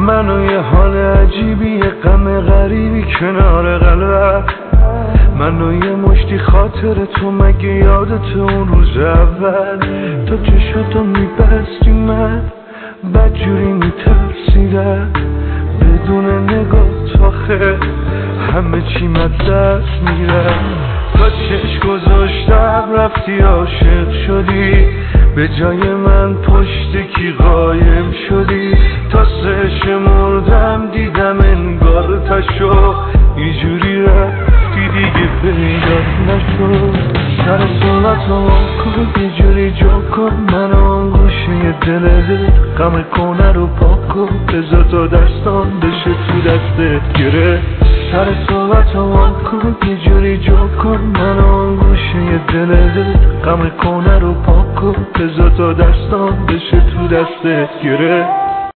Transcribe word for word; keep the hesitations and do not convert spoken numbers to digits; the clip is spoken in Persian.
منو یه حال عجیبی، یه غم غریبی کنار قلبت، منو یه مشتی خاطر تو، مگه یادت اون روز اول تا چشاتو میبستی من بدجوری میترسیدم، بدون نگاه آخه همه چی دست میره، تا چشم گذاشتم رفتی عاشق شدی، به جای من پشت کی قایم شدی، تا سه شمردم دیدم انگار تشو اینجوری رفتی دیگه پیدا نشد. سر صورت رو کن یه جوری جا کن، منو آن گوشه دلت غم کنه رو پاک کن، بذار تا دستان بشه تو دستت گره. سر صورت رو کن یه جوری جا کن، منو آن گوشه دلت غم کنه رو پاک کن، بذار تا دستان بشه تو دستت گره.